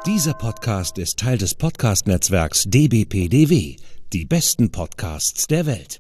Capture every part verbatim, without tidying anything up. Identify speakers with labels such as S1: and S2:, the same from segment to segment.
S1: Dieser Podcast ist Teil des Podcast-Netzwerks D B P D W, die besten Podcasts der Welt.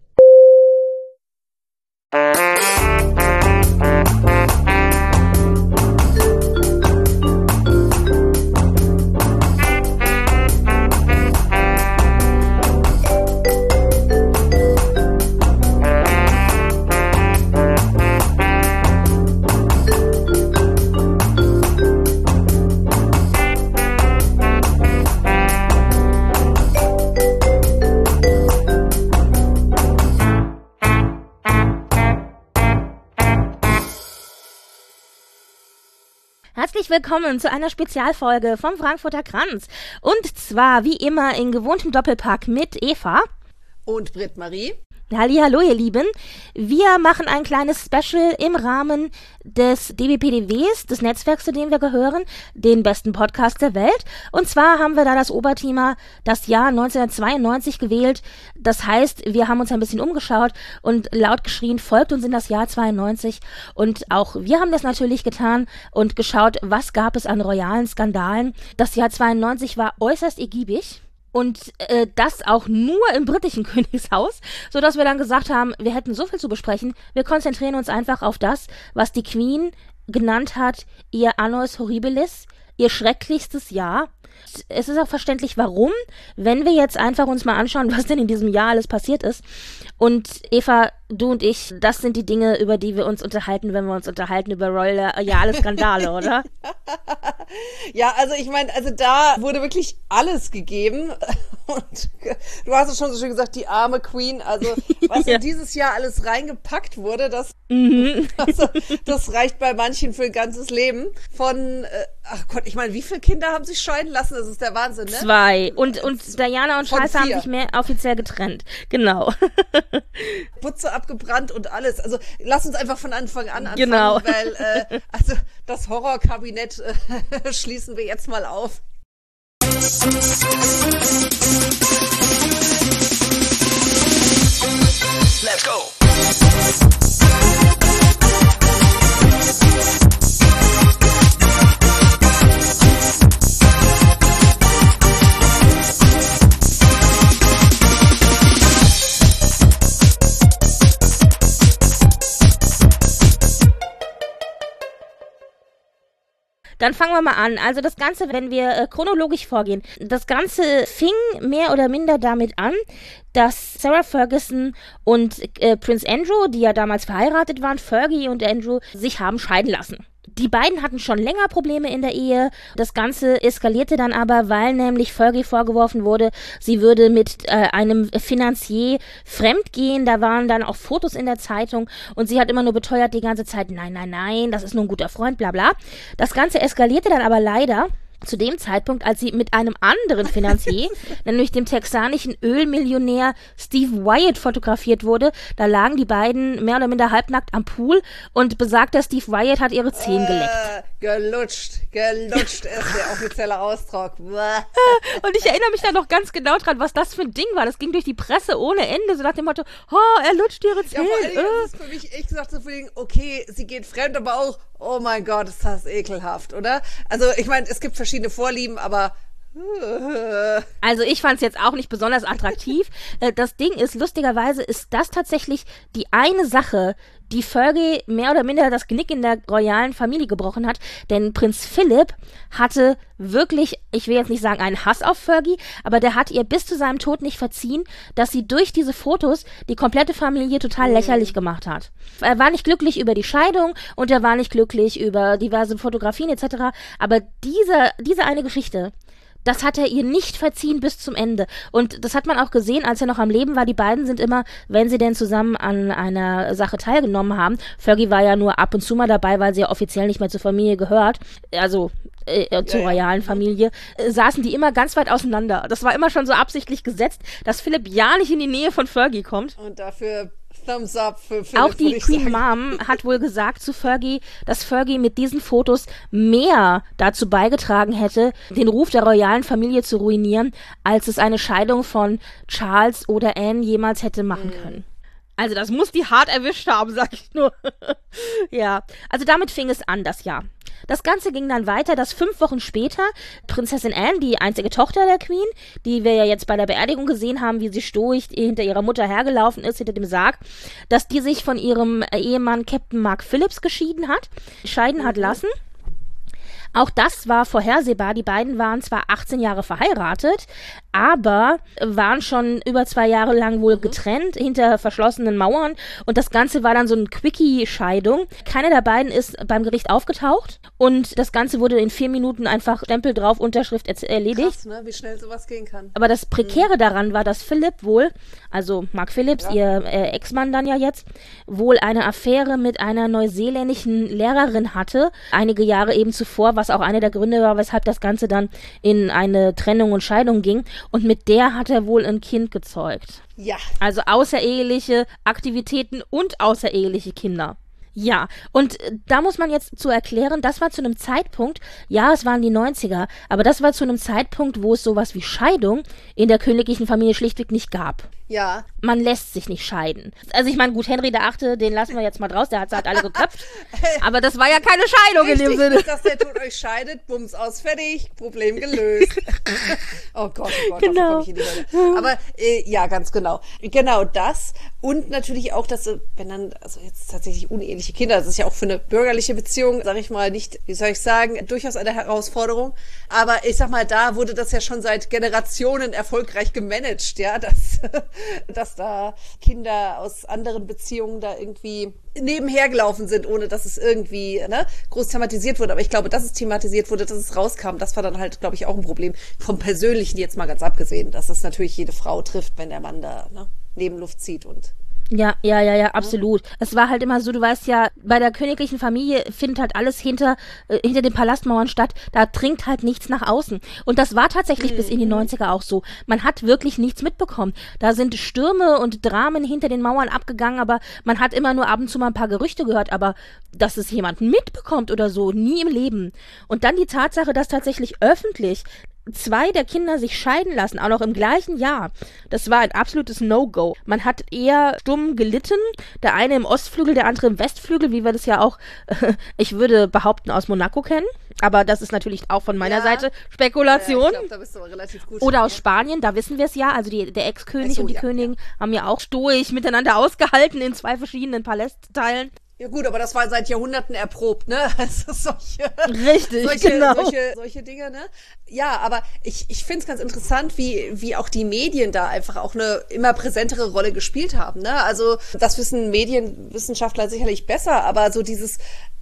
S2: Herzlich willkommen zu einer Spezialfolge vom Frankfurter Kranz. Und zwar wie immer in gewohntem Doppelpack mit Eva
S3: und Britt-Marie.
S2: Hallihallo, ihr Lieben. Wir machen ein kleines Special im Rahmen des D B P D Ws, des Netzwerks, zu dem wir gehören, den besten Podcast der Welt. Und zwar haben wir da das Oberthema das Jahr neunzehnhundertzweiundneunzig gewählt. Das heißt, wir haben uns ein bisschen umgeschaut und laut geschrien, folgt uns in das Jahr zweiundneunzig. Und auch wir haben das natürlich getan und geschaut, was gab es an royalen Skandalen. Das Jahr zweiundneunzig war äußerst ergiebig. Und äh, das auch nur im britischen Königshaus, sodass wir dann gesagt haben, wir hätten so viel zu besprechen, wir konzentrieren uns einfach auf das, was die Queen genannt hat, ihr Annus Horribilis, ihr schrecklichstes Jahr. Es ist auch verständlich, warum, wenn wir jetzt einfach uns mal anschauen, was denn in diesem Jahr alles passiert ist. Und Eva, du und ich, das sind die Dinge, über die wir uns unterhalten, wenn wir uns unterhalten über royale Skandale, oder?
S3: Ja, also ich meine, also da wurde wirklich alles gegeben. Und du hast es schon so schön gesagt, die arme Queen, also was ja. in dieses Jahr alles reingepackt wurde, das, mhm. also, das reicht bei manchen für ein ganzes Leben. Von, äh, ach Gott, ich meine, wie viele Kinder haben sich scheiden lassen? Das ist der Wahnsinn, ne?
S2: Zwei. Und, und Diana und Charles haben sich mehr offiziell getrennt. Genau.
S3: Putze abgebrannt und alles. Also lass uns einfach von Anfang an anfangen,
S2: genau.
S3: weil äh, also das Horrorkabinett äh, schließen wir jetzt mal auf.
S1: Let's go!
S2: Dann fangen wir mal an. Also das Ganze, wenn wir äh, chronologisch vorgehen, das Ganze fing mehr oder minder damit an, dass Sarah Ferguson und äh, Prince Andrew, die ja damals verheiratet waren, Fergie und Andrew, sich haben scheiden lassen. Die beiden hatten schon länger Probleme in der Ehe. Das Ganze eskalierte dann aber, weil nämlich Fergie vorgeworfen wurde, sie würde mit äh, einem Finanzier fremdgehen. Da waren dann auch Fotos in der Zeitung und sie hat immer nur beteuert die ganze Zeit, nein, nein, nein, das ist nur ein guter Freund, bla bla. Das Ganze eskalierte dann aber leider zu dem Zeitpunkt, als sie mit einem anderen Finanzier, nämlich dem texanischen Ölmillionär Steve Wyatt, fotografiert wurde. Da lagen die beiden mehr oder minder halbnackt am Pool und besagter Steve Wyatt hat ihre Zehen geleckt.
S3: Äh, gelutscht, gelutscht ist der offizielle Ausdruck.
S2: Und ich erinnere mich da noch ganz genau dran, was das für ein Ding war. Das ging durch die Presse ohne Ende, so nach dem Motto, oh, er lutscht ihre Zehen.
S3: Ja, vor allem, äh. das ist für mich echt gesagt so für den, okay, sie geht fremd, aber auch, oh mein Gott, ist das ekelhaft, oder? Also ich meine, es gibt verschiedene Vorlieben, aber
S2: also ich fand es jetzt auch nicht besonders attraktiv. Das Ding ist, lustigerweise ist das tatsächlich die eine Sache, die Fergie mehr oder minder das Genick in der royalen Familie gebrochen hat, denn Prinz Philipp hatte wirklich, ich will jetzt nicht sagen einen Hass auf Fergie, aber der hat ihr bis zu seinem Tod nicht verziehen, dass sie durch diese Fotos die komplette Familie total mhm. lächerlich gemacht hat. Er war nicht glücklich über die Scheidung und er war nicht glücklich über diverse Fotografien et cetera, aber diese, diese eine Geschichte, das hat er ihr nicht verziehen bis zum Ende. Und das hat man auch gesehen, als er noch am Leben war. Die beiden sind immer, wenn sie denn zusammen an einer Sache teilgenommen haben, Fergie war ja nur ab und zu mal dabei, weil sie ja offiziell nicht mehr zur Familie gehört, also äh, zur ja, royalen ja. Familie, äh, saßen die immer ganz weit auseinander. Das war immer schon so absichtlich gesetzt, dass Philipp ja nicht in die Nähe von Fergie kommt.
S3: Und dafür Thumbs up für Philipp.
S2: Auch die Queen Mom hat wohl gesagt zu Fergie, dass Fergie mit diesen Fotos mehr dazu beigetragen hätte, den Ruf der royalen Familie zu ruinieren, als es eine Scheidung von Charles oder Anne jemals hätte machen können. Also das muss die hart erwischt haben, sag ich nur. Ja, also damit fing es an, das Jahr. Das Ganze ging dann weiter, dass fünf Wochen später Prinzessin Anne, die einzige Tochter der Queen, die wir ja jetzt bei der Beerdigung gesehen haben, wie sie stoisch hinter ihrer Mutter hergelaufen ist, hinter dem Sarg, dass die sich von ihrem Ehemann Captain Mark Phillips geschieden hat, scheiden hat lassen. Auch das war vorhersehbar. Die beiden waren zwar achtzehn Jahre verheiratet, aber waren schon über zwei Jahre lang wohl getrennt, hinter verschlossenen Mauern. Und das Ganze war dann so eine Quickie-Scheidung. Keiner der beiden ist beim Gericht aufgetaucht. Und das Ganze wurde in vier Minuten einfach Stempel drauf, Unterschrift erledigt.
S3: Krass, ne? Wie schnell sowas gehen kann.
S2: Aber das Prekäre mhm. daran war, dass Philipp wohl, also Mark Phillips, ja. ihr äh, Ex-Mann dann ja jetzt, wohl eine Affäre mit einer neuseeländischen Lehrerin hatte, einige Jahre eben zuvor, was auch einer der Gründe war, weshalb das Ganze dann in eine Trennung und Scheidung ging. Und mit der hat er wohl ein Kind gezeugt.
S3: Ja.
S2: Also außereheliche Aktivitäten und außereheliche Kinder. Ja, und äh, da muss man jetzt zu erklären, das war zu einem Zeitpunkt, ja, es waren die neunziger, aber das war zu einem Zeitpunkt, wo es sowas wie Scheidung in der königlichen Familie schlichtweg nicht gab.
S3: Ja.
S2: Man lässt sich nicht scheiden. Also ich meine, gut, Henry der Achte, den lassen wir jetzt mal draus, der hat halt alle geköpft, aber das war ja keine Scheidung
S3: Richtig,
S2: in dem Sinne.
S3: dass der Tod euch scheidet, bums aus, fertig, Problem gelöst. Oh Gott, oh Gott,
S2: genau.
S3: Komm ich in die Hölle. Aber äh, ja, ganz genau. Genau das und natürlich auch, dass, wenn dann, also jetzt tatsächlich uneheliche Kinder, das ist ja auch für eine bürgerliche Beziehung, sag ich mal, nicht, wie soll ich sagen, durchaus eine Herausforderung, aber ich sag mal, da wurde das ja schon seit Generationen erfolgreich gemanagt, ja, dass dass da Kinder aus anderen Beziehungen da irgendwie nebenher gelaufen sind, ohne dass es irgendwie ne, groß thematisiert wurde. Aber ich glaube, dass es thematisiert wurde, dass es rauskam, das war dann halt, glaube ich, auch ein Problem. Vom Persönlichen jetzt mal ganz abgesehen, dass es natürlich jede Frau trifft, wenn der Mann da ne, Nebenluft zieht und
S2: Ja, ja, ja, ja, absolut. Ja. Es war halt immer so, du weißt ja, bei der königlichen Familie findet halt alles hinter, äh, hinter den Palastmauern statt. Da dringt halt nichts nach außen. Und das war tatsächlich mhm. bis in die neunziger auch so. Man hat wirklich nichts mitbekommen. Da sind Stürme und Dramen hinter den Mauern abgegangen, aber man hat immer nur ab und zu mal ein paar Gerüchte gehört, aber dass es jemand mitbekommt oder so, nie im Leben. Und dann die Tatsache, dass tatsächlich öffentlich zwei der Kinder sich scheiden lassen, auch noch im gleichen Jahr. Das war ein absolutes No-Go. Man hat eher stumm gelitten. Der eine im Ostflügel, der andere im Westflügel, wie wir das ja auch, äh, ich würde behaupten, aus Monaco kennen. Aber das ist natürlich auch von meiner ja. Seite Spekulation. Ja, ich glaub, da bist du aber relativ gut. Oder aus Spanien, da wissen wir es ja. Also die, der Ex-König so, und die ja, Königin ja. haben ja auch stoisch miteinander ausgehalten in zwei verschiedenen Palastteilen.
S3: Ja gut, aber das war seit Jahrhunderten erprobt, ne? Also solche,
S2: Richtig,
S3: solche,
S2: genau.
S3: solche, solche Dinge, ne? Ja, aber ich, ich finde es ganz interessant, wie, wie auch die Medien da einfach auch eine immer präsentere Rolle gespielt haben, ne? Also das wissen Medienwissenschaftler sicherlich besser, aber so dieses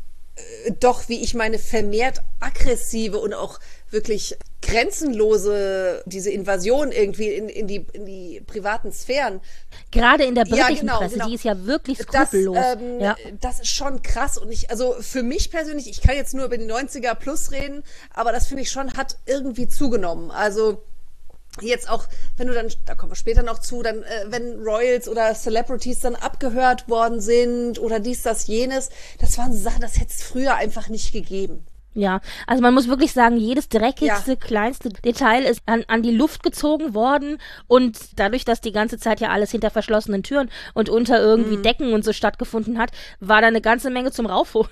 S3: äh, doch, wie ich meine, vermehrt aggressive und auch wirklich grenzenlose, diese Invasion irgendwie in, in, die, in die privaten Sphären.
S2: Gerade in der britischen ja, genau, Presse,
S3: genau.
S2: die ist ja wirklich skrupellos.
S3: Das, ähm,
S2: ja.
S3: das ist schon krass und ich, also für mich persönlich, ich kann jetzt nur über die neunziger plus reden, aber das finde ich schon, hat irgendwie zugenommen. Also jetzt auch, wenn du dann, da kommen wir später noch zu, dann, äh, wenn Royals oder Celebrities dann abgehört worden sind oder dies, das, jenes, das waren so Sachen, das hätte es früher einfach nicht gegeben.
S2: Ja, also man muss wirklich sagen, jedes dreckigste,
S3: ja.
S2: kleinste Detail ist an, an die Luft gezogen worden und dadurch, dass die ganze Zeit ja alles hinter verschlossenen Türen und unter irgendwie mhm. Decken und so stattgefunden hat, war da eine ganze Menge zum Raufholen.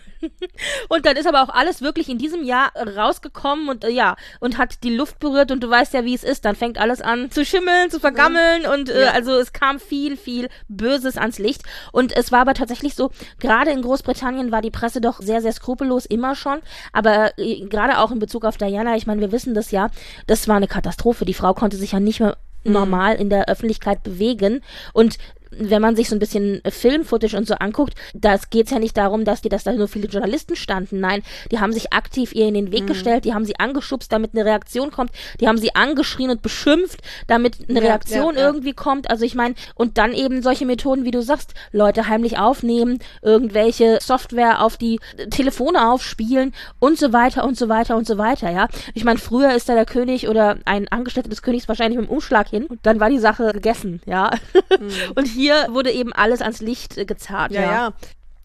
S2: Und dann ist aber auch alles wirklich in diesem Jahr rausgekommen und äh, ja, und hat die Luft berührt und du weißt ja, wie es ist, dann fängt alles an zu schimmeln, zu vergammeln mhm. und äh, ja. also es kam viel, viel Böses ans Licht und es war aber tatsächlich so, gerade in Großbritannien war die Presse doch sehr, sehr skrupellos, immer schon, aber Aber äh, gerade auch in Bezug auf Diana, ich meine, wir wissen das ja, das war eine Katastrophe. Die Frau konnte sich ja nicht mehr mhm. normal in der Öffentlichkeit bewegen. Und wenn man sich so ein bisschen Film-Footage und so anguckt, da geht's ja nicht darum, dass die, dass da nur viele Journalisten standen. Nein, die haben sich aktiv ihr in den Weg mhm. gestellt, die haben sie angeschubst, damit eine Reaktion kommt, die haben sie angeschrien und beschimpft, damit eine ja, Reaktion ja, ja. irgendwie kommt. Also ich meine, und dann eben solche Methoden, wie du sagst, Leute heimlich aufnehmen, irgendwelche Software auf die Telefone aufspielen und so weiter und so weiter und so weiter, ja. Ich meine, früher ist da der König oder ein Angestellter des Königs wahrscheinlich mit dem Umschlag hin und dann war die Sache gegessen, ja. Mhm. Und hier wurde eben alles ans Licht äh, gezerrt.
S3: Ja,
S2: ja.
S3: ja.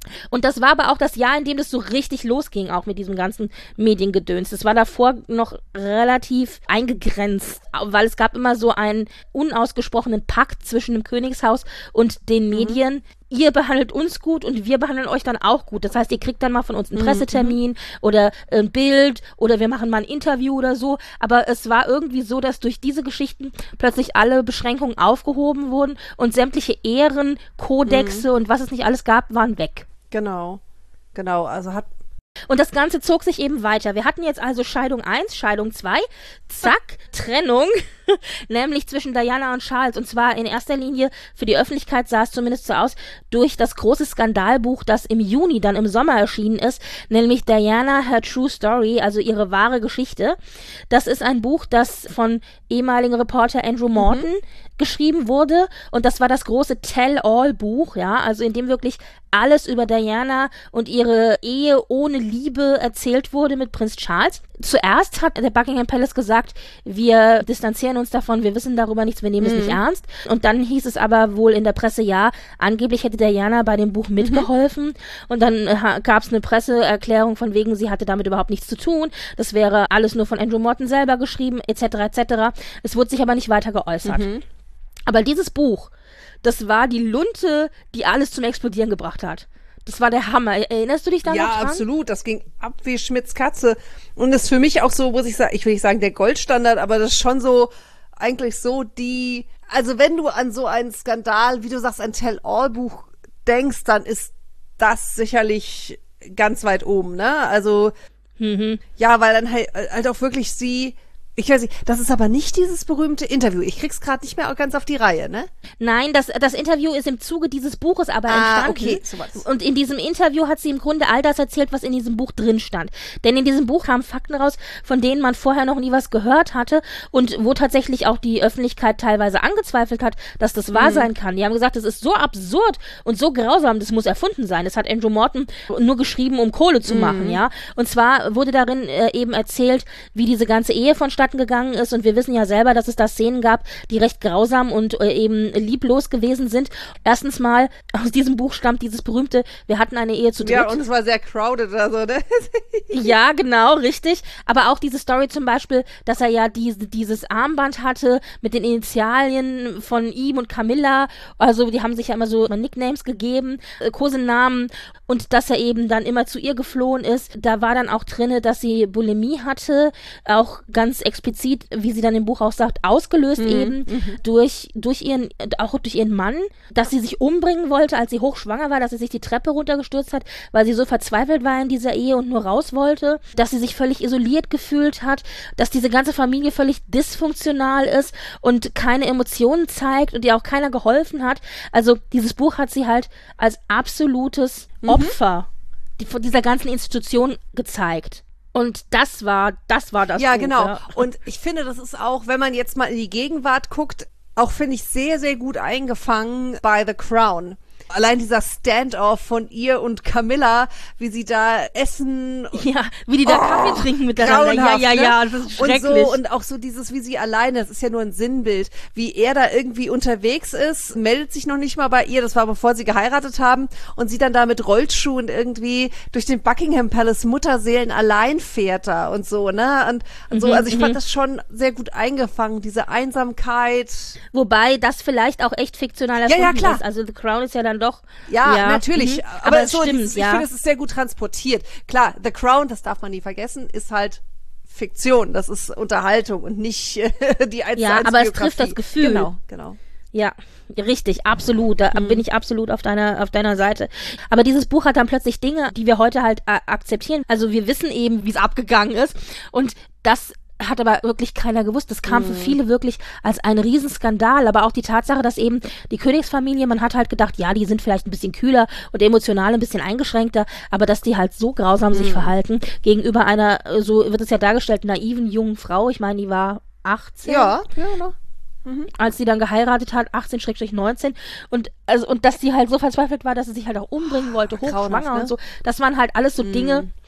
S2: Und das war aber auch das Jahr, in dem das so richtig losging, auch mit diesem ganzen Mediengedöns. Das war davor noch relativ eingegrenzt, weil es gab immer so einen unausgesprochenen Pakt zwischen dem Königshaus und den Medien. Mhm. Ihr behandelt uns gut und wir behandeln euch dann auch gut. Das heißt, ihr kriegt dann mal von uns einen Pressetermin mhm. oder ein Bild oder wir machen mal ein Interview oder so. Aber es war irgendwie so, dass durch diese Geschichten plötzlich alle Beschränkungen aufgehoben wurden und sämtliche Ehren, Kodexe mhm. und was es nicht alles gab, waren weg.
S3: Genau, genau, also hat...
S2: Und das Ganze zog sich eben weiter. Wir hatten jetzt also Scheidung eins, Scheidung zwei, zack, Trennung, nämlich zwischen Diana und Charles. Und zwar in erster Linie, für die Öffentlichkeit sah es zumindest so aus, durch das große Skandalbuch, das im Juni dann im Sommer erschienen ist, nämlich Diana, Her True Story, also ihre wahre Geschichte. Das ist ein Buch, das von ehemaligen Reporter Andrew Morton mhm. geschrieben wurde. Und das war das große Tell-All-Buch, ja, also in dem wirklich alles über Diana und ihre Ehe ohne Liebe erzählt wurde mit Prinz Charles. Zuerst hat der Buckingham Palace gesagt, wir distanzieren uns davon, wir wissen darüber nichts, wir nehmen mhm. es nicht ernst. Und dann hieß es aber wohl in der Presse, ja, angeblich hätte Diana bei dem Buch mitgeholfen. Mhm. Und dann äh, gab es eine Presseerklärung von wegen, sie hatte damit überhaupt nichts zu tun. Das wäre alles nur von Andrew Morton selber geschrieben, et cetera et cetera. Es wurde sich aber nicht weiter geäußert. Mhm. Aber dieses Buch, das war die Lunte, die alles zum Explodieren gebracht hat. Das war der Hammer. Erinnerst du dich da noch dran?
S3: Ja, absolut. Das ging ab wie Schmitz Katze. Und das ist für mich auch so, muss ich sagen, ich will nicht sagen der Goldstandard, aber das ist schon so, eigentlich so die, also wenn du an so einen Skandal, wie du sagst, ein Tell-All-Buch denkst, dann ist das sicherlich ganz weit oben, ne? Also, mhm. ja, weil dann halt, halt auch wirklich sie... Ich weiß nicht, das ist aber nicht dieses berühmte Interview. Ich krieg's gerade nicht mehr ganz auf die Reihe, ne?
S2: Nein, das, das Interview ist im Zuge dieses Buches aber
S3: ah,
S2: entstanden.
S3: Okay, sowas.
S2: Und in diesem Interview hat sie im Grunde all das erzählt, was in diesem Buch drin stand. Denn in diesem Buch kamen Fakten raus, von denen man vorher noch nie was gehört hatte und wo tatsächlich auch die Öffentlichkeit teilweise angezweifelt hat, dass das wahr mhm. sein kann. Die haben gesagt, das ist so absurd und so grausam, das muss erfunden sein. Das hat Andrew Morton nur geschrieben, um Kohle zu mhm. machen, ja. Und zwar wurde darin äh, eben erzählt, wie diese ganze Ehe vonstatten gegangen ist und wir wissen ja selber, dass es da Szenen gab, die recht grausam und äh, eben lieblos gewesen sind. Erstens mal, aus diesem Buch stammt dieses berühmte, wir hatten eine Ehe zu dritt.
S3: Ja, und es war sehr crowded oder so, ne?
S2: Ja, genau, richtig. Aber auch diese Story zum Beispiel, dass er ja diese, dieses Armband hatte mit den Initialien von ihm und Camilla, also die haben sich ja immer so Nicknames gegeben, äh, Kosenamen, und dass er eben dann immer zu ihr geflohen ist. Da war dann auch drinne, dass sie Bulimie hatte, auch ganz explizit, wie sie dann im Buch auch sagt, ausgelöst mhm. eben mhm. durch durch ihren, auch durch ihren Mann, dass sie sich umbringen wollte, als sie hochschwanger war, dass sie sich die Treppe runtergestürzt hat, weil sie so verzweifelt war in dieser Ehe und nur raus wollte, dass sie sich völlig isoliert gefühlt hat, dass diese ganze Familie völlig dysfunktional ist und keine Emotionen zeigt und ihr auch keiner geholfen hat. Also dieses Buch hat sie halt als absolutes mhm. Opfer die, von dieser ganzen Institution gezeigt. Und das war, das war das
S3: Ja,
S2: Buch,
S3: genau.
S2: Ja.
S3: Und ich finde, das ist auch, wenn man jetzt mal in die Gegenwart guckt, auch, finde ich, sehr, sehr gut eingefangen bei The Crown. Allein dieser Standoff von ihr und Camilla, wie sie da essen.
S2: Ja, wie die da oh, Kaffee trinken miteinander. Ja, ja, ja, das ist schrecklich.
S3: Und so, und auch so dieses, wie sie alleine, das ist ja nur ein Sinnbild, wie er da irgendwie unterwegs ist, meldet sich noch nicht mal bei ihr, das war bevor sie geheiratet haben, und sie dann da mit Rollschuhen irgendwie durch den Buckingham Palace Mutterseelen allein fährt da und so, ne? Und, und so,
S2: mhm,
S3: also ich fand
S2: mhm.
S3: das schon sehr gut eingefangen, diese Einsamkeit.
S2: Wobei das vielleicht auch echt fiktional erfunden
S3: ja, ja, klar.
S2: ist. Also The Crown ist ja dann doch.
S3: Ja,
S2: ja
S3: natürlich.
S2: Mhm.
S3: Aber,
S2: aber
S3: so,
S2: stimmt,
S3: dieses,
S2: ja.
S3: ich finde, es ist sehr gut transportiert. Klar, The Crown, das darf man nie vergessen, ist halt Fiktion. Das ist Unterhaltung und nicht äh, die eins zu eins
S2: Ja, aber es trifft das Gefühl.
S3: Genau, genau.
S2: Ja, richtig, absolut. Da mhm. bin ich absolut auf deiner auf deiner Seite. Aber dieses Buch hat dann plötzlich Dinge, die wir heute halt äh, akzeptieren. Also wir wissen eben, wie es abgegangen ist. Und das hat aber wirklich keiner gewusst. Das kam mhm. für viele wirklich als ein Riesenskandal. Aber auch die Tatsache, dass eben die Königsfamilie, man hat halt gedacht, ja, die sind vielleicht ein bisschen kühler und emotional ein bisschen eingeschränkter, aber dass die halt so grausam mhm. sich verhalten gegenüber einer, so wird es ja dargestellt, naiven jungen Frau. Ich meine, die war achtzehn.
S3: Ja, ja, genau.
S2: Mhm. Als sie dann geheiratet hat, achtzehn neunzehn, und also und dass sie halt so verzweifelt war, dass sie sich halt auch umbringen wollte, hochschwanger, ne? Und so. Das waren halt alles so mhm. Dinge,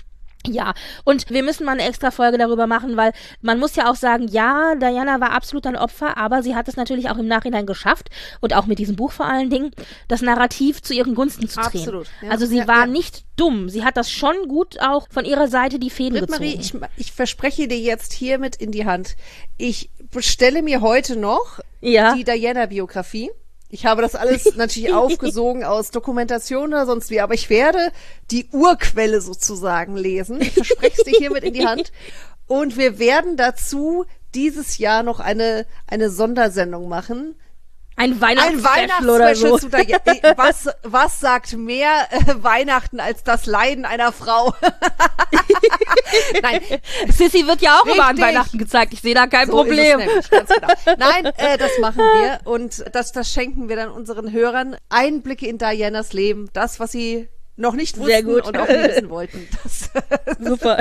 S2: Ja, und wir müssen mal eine extra Folge darüber machen, weil man muss ja auch sagen, ja, Diana war absolut ein Opfer, aber sie hat es natürlich auch im Nachhinein geschafft und auch mit diesem Buch vor allen Dingen, das Narrativ zu ihren Gunsten zu drehen.
S3: Absolut. Ja.
S2: Also sie
S3: ja,
S2: war
S3: ja.
S2: nicht dumm, sie hat das schon gut auch von ihrer Seite die Fäden gezogen.
S3: Marie, ich, ich verspreche dir jetzt hiermit in die Hand, ich bestelle mir heute noch
S2: ja.
S3: die Diana-Biografie. Ich habe das alles natürlich aufgesogen aus Dokumentation oder sonst wie, aber ich werde die Urquelle sozusagen lesen. Ich verspreche es dir hiermit in die Hand. Und wir werden dazu dieses Jahr noch eine, eine Sondersendung machen.
S2: Ein Weihnachtsspecial
S3: Ein
S2: oder so.
S3: Zu Diana. Was, was sagt mehr äh, Weihnachten als das Leiden einer Frau?
S2: Nein, Sissy wird ja auch
S3: Richtig.
S2: immer an Weihnachten gezeigt. Ich sehe da kein
S3: So
S2: Problem.
S3: ist es nämlich, ganz genau. Nein, äh, das machen wir und das, das schenken wir dann unseren Hörern. Einblicke in Dianas Leben, das, was sie noch nicht wussten
S2: Sehr gut.
S3: und auch nie wissen wollten. Das
S2: Super.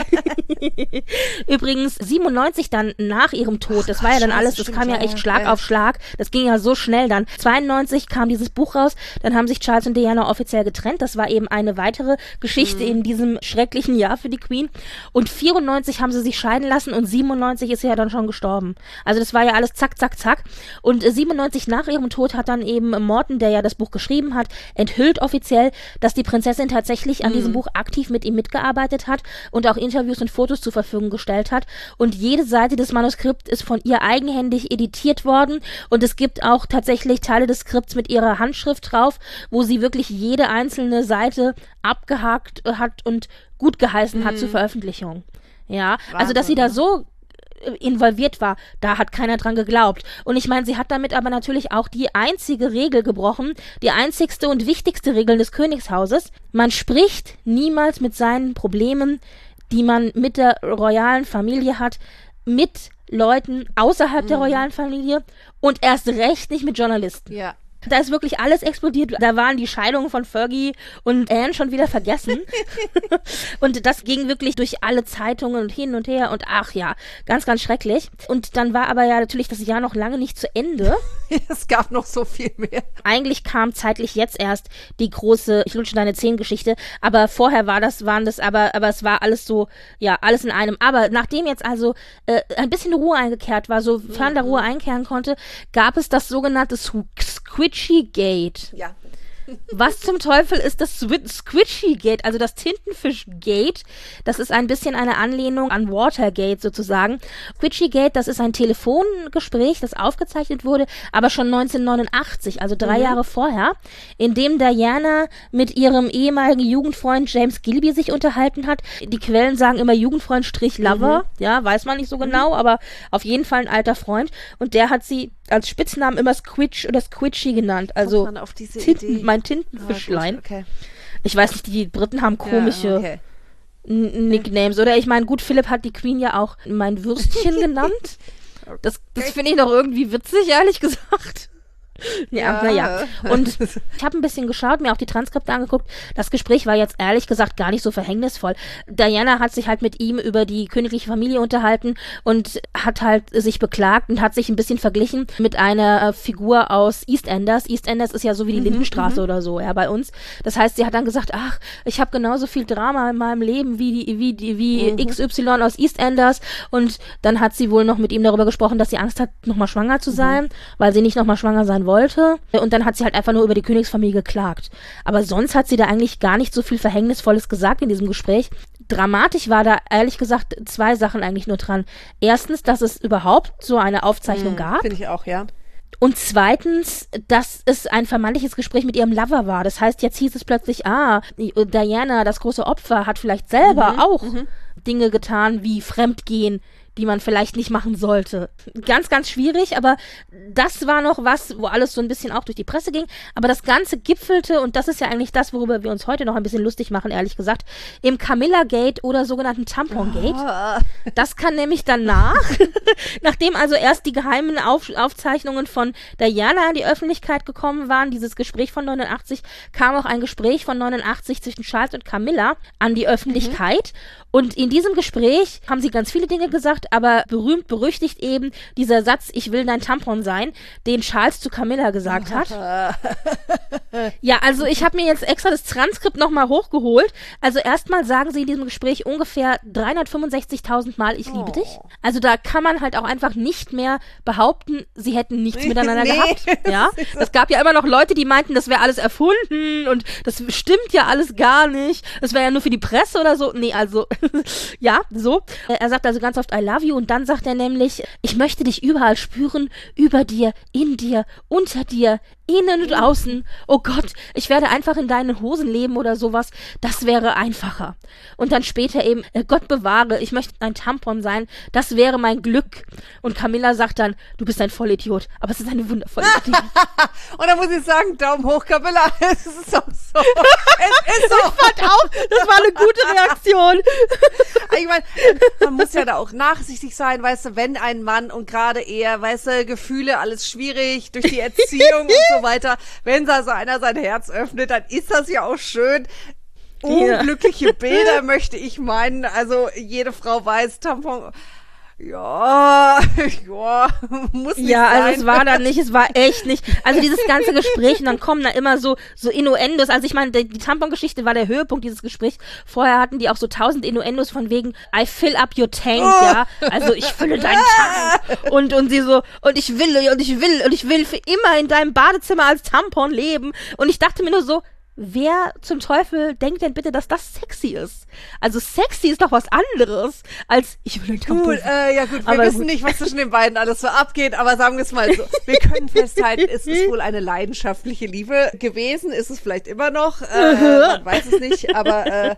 S2: Übrigens, siebenundneunzig dann nach ihrem Tod, das war ja dann
S3: Scheiße,
S2: alles, das
S3: stimmt,
S2: kam ja
S3: ja,
S2: echt Schlag
S3: ja.
S2: auf Schlag, das ging ja so schnell dann. zweiundneunzig kam dieses Buch raus, dann haben sich Charles und Diana offiziell getrennt, das war eben eine weitere Geschichte
S3: Mhm.
S2: in diesem schrecklichen Jahr für die Queen und vierundneunzig haben sie sich scheiden lassen und siebenundneunzig ist sie ja dann schon gestorben. Also das war ja alles zack, zack, zack und siebenundneunzig nach ihrem Tod hat dann eben Morton, der ja das Buch geschrieben hat, enthüllt offiziell, dass die Prinzessin tatsächlich an diesem Buch aktiv mit ihm mitgearbeitet hat und auch Interviews und Fotos zur Verfügung gestellt hat. Und jede Seite des Manuskripts ist von ihr eigenhändig editiert worden. Und es gibt auch tatsächlich Teile des Skripts mit ihrer Handschrift drauf, wo sie wirklich jede einzelne Seite abgehakt hat und gut geheißen
S3: Mhm.
S2: hat zur Veröffentlichung. Ja,
S3: Wahnsinn,
S2: also dass sie da
S3: ne?
S2: so involviert war, da hat keiner dran geglaubt. Und ich meine, sie hat damit aber natürlich auch die einzige Regel gebrochen, die einzigste und wichtigste Regel des Königshauses. Man spricht niemals mit seinen Problemen, die man mit der royalen Familie hat, mit Leuten außerhalb der royalen Familie und erst recht nicht mit Journalisten.
S3: Ja.
S2: Da ist wirklich alles explodiert. Da waren die Scheidungen von Fergie und Anne schon wieder vergessen. Und das ging wirklich durch alle Zeitungen und hin und her. Und ach ja, ganz, ganz schrecklich. Und dann war aber ja natürlich das Jahr noch lange nicht zu Ende.
S3: Es gab noch so viel mehr.
S2: Eigentlich kam zeitlich jetzt erst die große Ich lutsche deine Zehen-Geschichte. Aber vorher war das, waren das, aber, aber es war alles so, ja, alles in einem. Aber nachdem jetzt also äh, ein bisschen Ruhe eingekehrt war, sofern da Ruhe einkehren konnte, gab es das sogenannte Squidgy Gate.
S3: Ja.
S2: Was zum Teufel ist das Squidgy Gate, also das Tintenfisch Gate? Das ist ein bisschen eine Anlehnung an Watergate sozusagen. Squidgy Gate, das ist ein Telefongespräch, das aufgezeichnet wurde, aber schon neunzehnhundertneunundachtzig, also drei
S3: Mhm.
S2: Jahre vorher, in dem Diana mit ihrem ehemaligen Jugendfreund James Gilby sich unterhalten hat. Die Quellen sagen immer Jugendfreund Strich Lover,
S3: Mhm.
S2: ja, weiß man nicht so genau, aber auf jeden Fall ein alter Freund. Und der hat sie als Spitznamen immer Squidge oder Squidgy genannt, also
S3: Kommt man auf diese
S2: Tinten,
S3: Idee?
S2: mein
S3: Ah,
S2: Tintenfischlein.
S3: gut, okay.
S2: Ich weiß nicht, die Briten haben komische
S3: Ja, okay.
S2: N- Nicknames. Oder ich meine, gut, Philipp hat die Queen ja auch mein Würstchen genannt. Das, das finde ich noch irgendwie witzig, ehrlich gesagt. Ja,
S3: Ja.
S2: naja. Und ich habe ein bisschen geschaut, mir auch die Transkripte angeguckt. Das Gespräch war jetzt ehrlich gesagt gar nicht so verhängnisvoll. Diana hat sich halt mit ihm über die königliche Familie unterhalten und hat halt sich beklagt und hat sich ein bisschen verglichen mit einer äh, Figur aus EastEnders. EastEnders ist ja so wie die Lindenstraße oder so, ja, bei uns. Das heißt, sie hat dann gesagt, ach, ich habe genauso viel Drama in meinem Leben wie die, wie die, wie X Y aus EastEnders. Und dann hat sie wohl noch mit ihm darüber gesprochen, dass sie Angst hat, nochmal schwanger zu sein, weil sie nicht nochmal schwanger sein wollte. Und dann hat sie halt einfach nur über die Königsfamilie geklagt. Aber sonst hat sie da eigentlich gar nicht so viel Verhängnisvolles gesagt in diesem Gespräch. Dramatisch war da ehrlich gesagt zwei Sachen eigentlich nur dran. Erstens, dass es überhaupt so eine Aufzeichnung gab.
S3: Finde ich auch, ja.
S2: Und zweitens, dass es ein vermeintliches Gespräch mit ihrem Lover war. Das heißt, jetzt hieß es plötzlich, ah, Diana, das große Opfer, hat vielleicht selber
S3: Mhm,
S2: auch
S3: mhm.
S2: Dinge getan wie Fremdgehen, die man vielleicht nicht machen sollte. Ganz, ganz schwierig, aber das war noch was, wo alles so ein bisschen auch durch die Presse ging. Aber das Ganze gipfelte, und das ist ja eigentlich das, worüber wir uns heute noch ein bisschen lustig machen, ehrlich gesagt, im Camilla Gate oder sogenannten Tampon Gate.
S3: Ah.
S2: Das kann nämlich danach, nachdem also erst die geheimen Auf Aufzeichnungen von Diana in die Öffentlichkeit gekommen waren, dieses Gespräch von neunundachtzig, kam auch ein Gespräch von neunundachtzig zwischen Charles und Camilla an die Öffentlichkeit. Und in diesem Gespräch haben sie ganz viele Dinge gesagt, gesagt, aber berühmt berüchtigt eben dieser Satz, ich will dein Tampon sein, den Charles zu Camilla gesagt hat. Ja, also ich habe mir jetzt extra das Transkript nochmal hochgeholt. Also erstmal sagen sie in diesem Gespräch ungefähr dreihundertfünfundsechzigtausend Mal, ich liebe
S3: Oh.
S2: dich. Also da kann man halt auch einfach nicht mehr behaupten, sie hätten nichts miteinander
S3: Nee,
S2: gehabt.
S3: das
S2: Ja,
S3: ist so.
S2: es gab ja immer noch Leute, die meinten, das wäre alles erfunden und das stimmt ja alles gar nicht. Das wäre ja nur für die Presse oder so. Nee, also ja, so. Er sagt also ganz oft I love you und dann sagt er nämlich, ich möchte dich überall spüren, über dir, in dir, unter dir, innen und außen. Oh Gott, ich werde einfach in deinen Hosen leben oder sowas. Das wäre einfacher. Und dann später eben, äh, Gott bewahre, ich möchte ein Tampon sein. Das wäre mein Glück. Und Camilla sagt dann, du bist ein Vollidiot. Aber es ist eine wundervolle Idee.
S3: Und dann muss ich sagen, Daumen hoch, Camilla. Es ist auch so. Es ist so.
S2: Ich fand auch, das war eine gute Reaktion.
S3: Ich meine, man muss ja da auch nachsichtig sein, weißt du, wenn ein Mann und gerade er, weißt du, Gefühle, alles schwierig durch die Erziehung und so weiter, wenn da so einer sein Herz öffnet, dann ist das ja auch schön. Unglückliche Bilder möchte ich meinen, also jede Frau weiß, Tampon, ja, ja, muss nicht
S2: Ja,
S3: sein.
S2: also es war dann nicht, es war echt nicht. Also dieses ganze Gespräch und dann kommen da immer so so Innuendos. Also ich meine, die, die Tampon-Geschichte war der Höhepunkt dieses Gesprächs. Vorher hatten die auch so tausend Innuendos von wegen I fill up your tank,
S3: Oh.
S2: ja. Also ich fülle deinen Tank. Und und sie so und ich will und ich will und ich will für immer in deinem Badezimmer als Tampon leben. Und ich dachte mir nur so, wer zum Teufel denkt denn bitte, dass das sexy ist? Also sexy ist doch was anderes als ich will ein Tampon.
S3: Gut, äh, ja gut, wir
S2: Aber
S3: wissen
S2: gut.
S3: nicht, was zwischen den beiden alles so abgeht, aber sagen wir es mal so. Wir können festhalten, es ist wohl eine leidenschaftliche Liebe gewesen, ist es vielleicht immer noch, äh, man weiß es nicht, aber äh,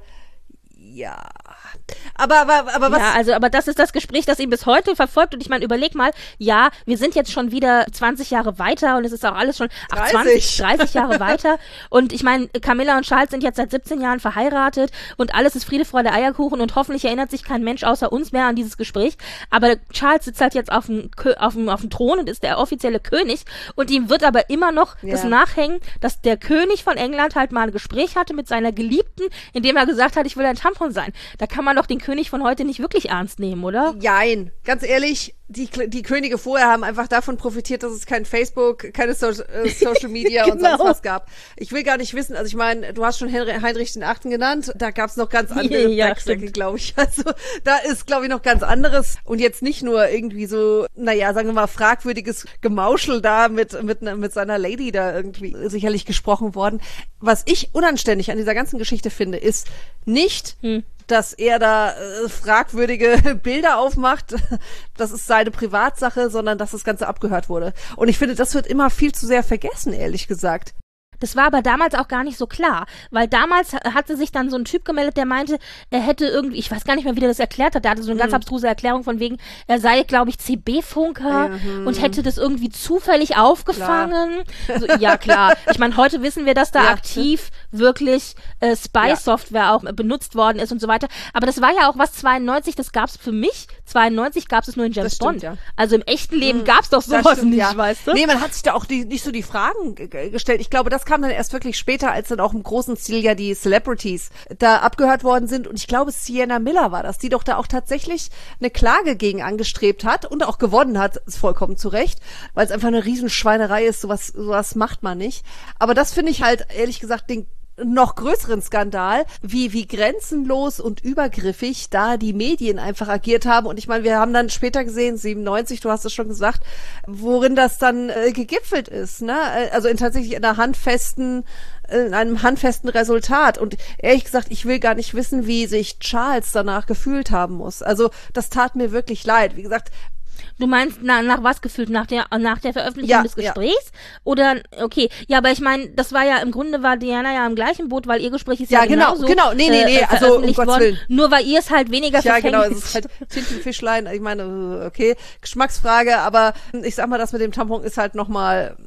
S3: ja. Aber, aber, aber was...
S2: Ja, also, aber das ist das Gespräch, das ihn bis heute verfolgt. Und ich meine, überleg mal, ja, wir sind jetzt schon wieder zwanzig Jahre weiter und es ist auch alles schon, ach, zwanzig, dreißig Jahre weiter. Und ich meine, Camilla und Charles sind jetzt seit siebzehn Jahren verheiratet und alles ist Friede, Freude, Eierkuchen und hoffentlich erinnert sich kein Mensch außer uns mehr an dieses Gespräch. Aber Charles sitzt halt jetzt auf dem, Kö- auf dem, auf dem Thron und ist der offizielle König und ihm wird aber immer noch
S3: Ja.
S2: das nachhängen, dass der König von England halt mal ein Gespräch hatte mit seiner Geliebten, in dem er gesagt hat, ich will ein Tampon sein. Da kann man doch den König von heute nicht wirklich ernst nehmen, oder?
S3: Jein, ganz ehrlich, die, die Könige vorher haben einfach davon profitiert, dass es kein Facebook, keine so äh, Social Media und
S2: Genau.
S3: sonst was gab. Ich will gar nicht wissen, also ich meine, du hast schon Henry, Heinrich den Achten genannt, da gab es noch ganz andere
S2: Ja,
S3: Backstrecke,
S2: stimmt.
S3: glaube ich. Also da ist, glaube ich, noch ganz anderes und jetzt nicht nur irgendwie so, naja, sagen wir mal, fragwürdiges Gemauschel da mit, mit, mit seiner Lady da irgendwie sicherlich gesprochen worden. Was ich unanständig an dieser ganzen Geschichte finde, ist nicht,
S2: Hm.
S3: dass er da äh, fragwürdige Bilder aufmacht. Das ist seine Privatsache, sondern dass das Ganze abgehört wurde. Und ich finde, das wird immer viel zu sehr vergessen, ehrlich gesagt.
S2: Das war aber damals auch gar nicht so klar, weil damals ha- hatte sich dann so ein Typ gemeldet, der meinte, er hätte irgendwie, ich weiß gar nicht mehr, wie der das erklärt hat, der hatte so eine ganz abstruse Erklärung von wegen, er sei, glaube ich, C B-Funker und hätte das irgendwie zufällig aufgefangen. So, ja, klar. Ich meine, heute wissen wir, dass da
S3: Ja.
S2: aktiv wirklich äh, Spy-Software auch äh, benutzt worden ist und so weiter. Aber das war ja auch was zweiundneunzig, das gab es für mich. zweiundneunzig gab es nur in James
S3: Das stimmt,
S2: Bond.
S3: ja.
S2: Also im echten Leben gab es doch
S3: Das
S2: sowas
S3: stimmt,
S2: nicht,
S3: ja.
S2: weißt du?
S3: Nee, man hat sich da auch die, nicht so die Fragen g- g- gestellt. Ich glaube, das kam dann erst wirklich später, als dann auch im großen Stil ja die Celebrities da abgehört worden sind. Und ich glaube, Sienna Miller war das, die doch da auch tatsächlich eine Klage gegen angestrebt hat und auch gewonnen hat, ist vollkommen zu Recht, weil es einfach eine Riesenschweinerei ist, sowas, sowas macht man nicht. Aber das finde ich halt, ehrlich gesagt, den noch größeren Skandal, wie, wie grenzenlos und übergriffig da die Medien einfach agiert haben. Und ich meine, wir haben dann später gesehen, siebenundneunzig, du hast es schon gesagt, worin das dann äh, gegipfelt ist, ne? Also in tatsächlich einer handfesten, in einem handfesten Resultat. Und ehrlich gesagt, ich will gar nicht wissen, wie sich Charles danach gefühlt haben muss. Also das tat mir wirklich leid. Wie gesagt,
S2: Du meinst, na, nach was gefühlt? Nach der, nach der Veröffentlichung
S3: Ja,
S2: des
S3: ja.
S2: Gesprächs? Oder, okay, ja, aber ich meine, das war ja, im Grunde war Diana ja im gleichen Boot, weil ihr Gespräch ist ja,
S3: Ja, genau,
S2: genauso,
S3: genau. Nee, nee, nee,
S2: äh,
S3: also, um
S2: veröffentlicht
S3: Gottes
S2: worden.
S3: Willen.
S2: Nur weil ihr es halt weniger
S3: ja, genau,
S2: verfänglich
S3: es ist halt Tintenfischlein. Ich meine, okay, Geschmacksfrage, aber ich sag mal, das mit dem Tampon ist halt nochmal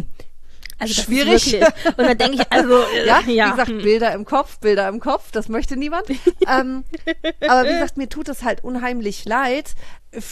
S2: also das
S3: schwierig.
S2: Ist wirklich. Und dann denke ich, also, äh,
S3: Ja,
S2: ja,
S3: wie gesagt,
S2: hm.
S3: Bilder im Kopf, Bilder im Kopf, das möchte niemand. ähm, aber wie gesagt, mir tut es halt unheimlich leid für,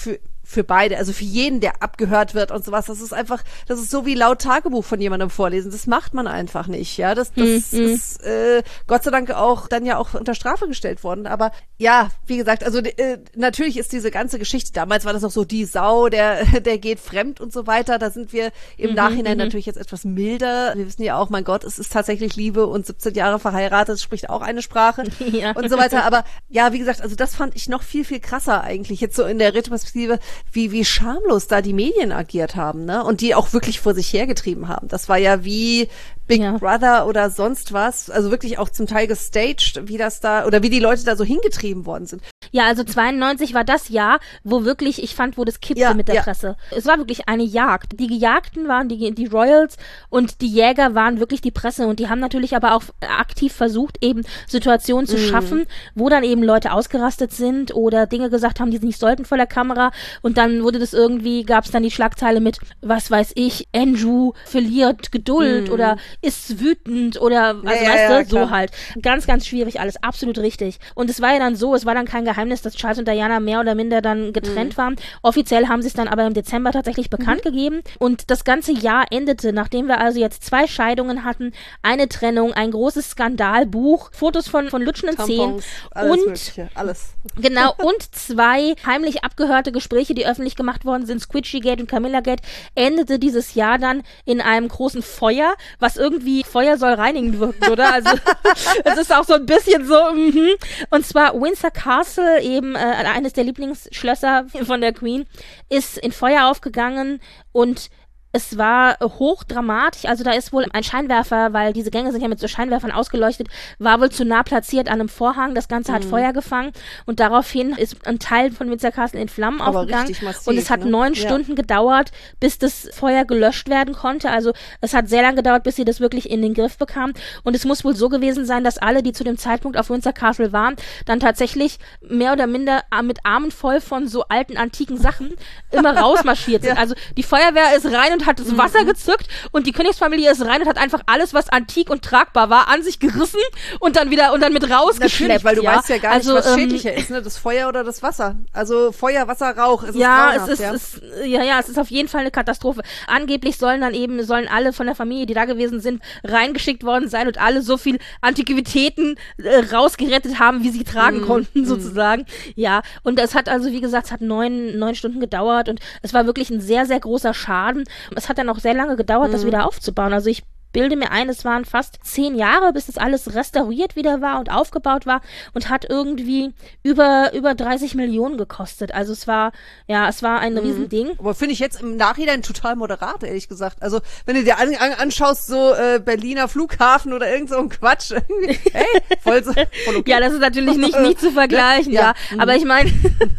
S3: für beide, also für jeden, der abgehört wird und sowas. Das ist einfach, das ist so wie laut Tagebuch von jemandem vorlesen. Das macht man einfach nicht, ja. Das, das
S2: mhm.
S3: ist äh, Gott sei Dank auch dann ja auch unter Strafe gestellt worden. Aber ja, wie gesagt, also äh, natürlich ist diese ganze Geschichte, damals war das noch so die Sau, der, der geht fremd und so weiter. Da sind wir im
S2: mhm,
S3: Nachhinein
S2: mhm.
S3: natürlich jetzt etwas milder. Wir wissen ja auch, mein Gott, es ist tatsächlich Liebe und siebzehn Jahre verheiratet, spricht auch eine Sprache
S2: ja.
S3: und so weiter. Aber ja, wie gesagt, also das fand ich noch viel, viel krasser eigentlich jetzt so in der Retroperspektive, wie, wie schamlos da die Medien agiert haben, ne? Und die auch wirklich vor sich hergetrieben haben. Das war ja wie Big ja. Brother oder sonst was, also wirklich auch zum Teil gestaged, wie das da, oder wie die Leute da so hingetrieben worden sind.
S2: Ja, also zweiundneunzig war das Jahr, wo wirklich, ich fand, wo das kippte
S3: ja,
S2: mit der
S3: ja.
S2: Presse. Es war wirklich eine Jagd. Die Gejagten waren die, die Royals und die Jäger waren wirklich die Presse und die haben natürlich aber auch aktiv versucht, eben Situationen zu mm. schaffen, wo dann eben Leute ausgerastet sind oder Dinge gesagt haben, die sie nicht sollten vor der Kamera und dann wurde das irgendwie, gab es dann die Schlagzeile mit, was weiß ich, Andrew verliert Geduld mm. oder ist wütend oder, also
S3: ja,
S2: weißt
S3: ja,
S2: du,
S3: ja,
S2: so halt. Ganz, ganz schwierig alles, absolut richtig. Und es war ja dann so, es war dann kein Geheimnis, dass Charles und Diana mehr oder minder dann getrennt mhm. waren. Offiziell haben sie es dann aber im Dezember tatsächlich bekannt mhm. gegeben. Und das ganze Jahr endete, nachdem wir also jetzt zwei Scheidungen hatten, eine Trennung, ein großes Skandalbuch, Fotos von, von lutschenden Zähnen
S3: alles
S2: und
S3: Mögliche, alles.
S2: Genau, und zwei heimlich abgehörte Gespräche, die öffentlich gemacht worden sind, Squidgy Gate und Camilla Gate, endete dieses Jahr dann in einem großen Feuer, was irgendwie Feuer soll reinigen wirken, oder? Also es ist auch so ein bisschen so, mhm. Und zwar Windsor Castle, eben äh, eines der Lieblingsschlösser von der Queen, ist in Feuer aufgegangen und es war hochdramatisch, also da ist wohl ein Scheinwerfer, weil diese Gänge sind ja mit so Scheinwerfern ausgeleuchtet, war wohl zu nah platziert an einem Vorhang, das Ganze hat mhm. Feuer gefangen und daraufhin ist ein Teil von Windsor Castle in Flammen Aber aufgegangen massiv, und es hat ne? neun ja. Stunden gedauert, bis das Feuer gelöscht werden konnte, also es hat sehr lange gedauert, bis sie das wirklich in den Griff bekam und es muss wohl so gewesen sein, dass alle, die zu dem Zeitpunkt auf Windsor Castle waren, dann tatsächlich mehr oder minder mit Armen voll von so alten, antiken Sachen immer rausmarschiert sind, ja. also die Feuerwehr ist rein und hat das Wasser gezückt und die Königsfamilie ist rein und hat einfach alles, was antik und tragbar war, an sich gerissen und dann wieder und dann mit rausgeschleppt.
S3: Natürlich, weil du
S2: ja.
S3: weißt ja gar
S2: also,
S3: nicht, was
S2: ähm,
S3: schädlicher ist, ne? Das Feuer oder das Wasser. Also Feuer, Wasser, Rauch. Es
S2: ja,
S3: ist
S2: es ist,
S3: ja.
S2: es, ja, ja, es ist auf jeden Fall eine Katastrophe. Angeblich sollen dann eben, sollen alle von der Familie, die da gewesen sind, reingeschickt worden sein und alle so viel Antiquitäten äh, rausgerettet haben, wie sie tragen mm, konnten, mm. sozusagen. Ja, und es hat also, wie gesagt, es hat neun, neun Stunden gedauert und es war wirklich ein sehr, sehr großer Schaden. Es hat dann auch sehr lange gedauert, mhm. das wieder aufzubauen. Also ich bilde mir ein, es waren fast zehn Jahre, bis das alles restauriert wieder war und aufgebaut war und hat irgendwie über über dreißig Millionen gekostet. Also es war, ja, es war ein mhm. Riesending.
S3: Aber finde ich jetzt im Nachhinein total moderat, ehrlich gesagt. Also wenn du dir an, an, anschaust, so äh, Berliner Flughafen oder irgend so ein Quatsch, hey, voll, so, voll okay.
S2: Ja, das ist natürlich nicht, nicht zu vergleichen, ja. ja. Mhm. Aber ich meine,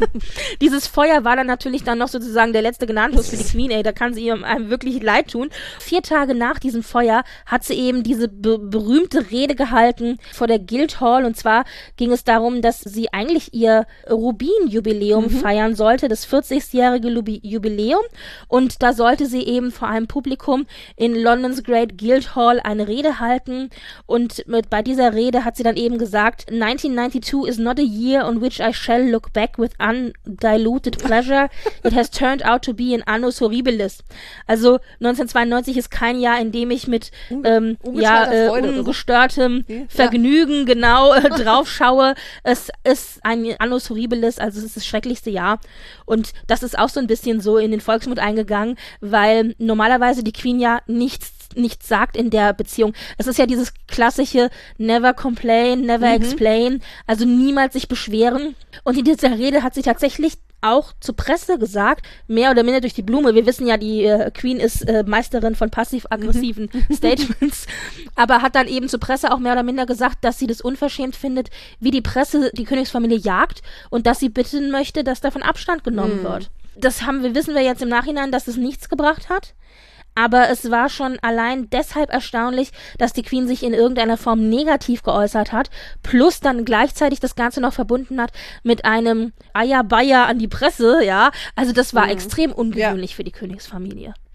S2: dieses Feuer war dann natürlich dann noch sozusagen der letzte Gnadenstoß für die Queen, ey, da kann sie ihrem einem wirklich leid tun. Vier Tage nach diesem Feuer hat sie eben diese be- berühmte Rede gehalten vor der Guildhall und zwar ging es darum, dass sie eigentlich ihr Rubin-Jubiläum mhm. feiern sollte, das vierzigjährige Lubi- Jubiläum und da sollte sie eben vor einem Publikum in Londons Great Guildhall eine Rede halten und mit, bei dieser Rede hat sie dann eben gesagt, nineteen ninety-two is not a year on which I shall look back with undiluted pleasure. It has turned out to be an annus horribilis. Also neunzehnhundertzweiundneunzig ist kein Jahr, in dem ich mit ähm, ja, äh, ungestörtem so. Vergnügen ja. genau äh, drauf schaue. Es ist ein annus horribilis, also es ist das schrecklichste Jahr. Und das ist auch so ein bisschen so in den Volksmund eingegangen, weil normalerweise die Queen ja nichts nichts sagt in der Beziehung. Es ist ja dieses klassische never complain, never mhm. explain, also niemals sich beschweren. Und in dieser Rede hat sie tatsächlich auch zur Presse gesagt, mehr oder minder durch die Blume. Wir wissen ja, die äh, Queen ist äh, Meisterin von passiv-aggressiven mhm. Statements, aber hat dann eben zur Presse auch mehr oder minder gesagt, dass sie das unverschämt findet, wie die Presse die Königsfamilie jagt und dass sie bitten möchte, dass davon Abstand genommen mhm. wird. Das haben wir, wissen wir jetzt im Nachhinein, dass es nichts gebracht hat. Aber es war schon allein deshalb erstaunlich, dass die Queen sich in irgendeiner Form negativ geäußert hat, plus dann gleichzeitig das Ganze noch verbunden hat mit einem Eierbeier an die Presse, ja. Also das war mhm. extrem ungewöhnlich ja. für die Königsfamilie.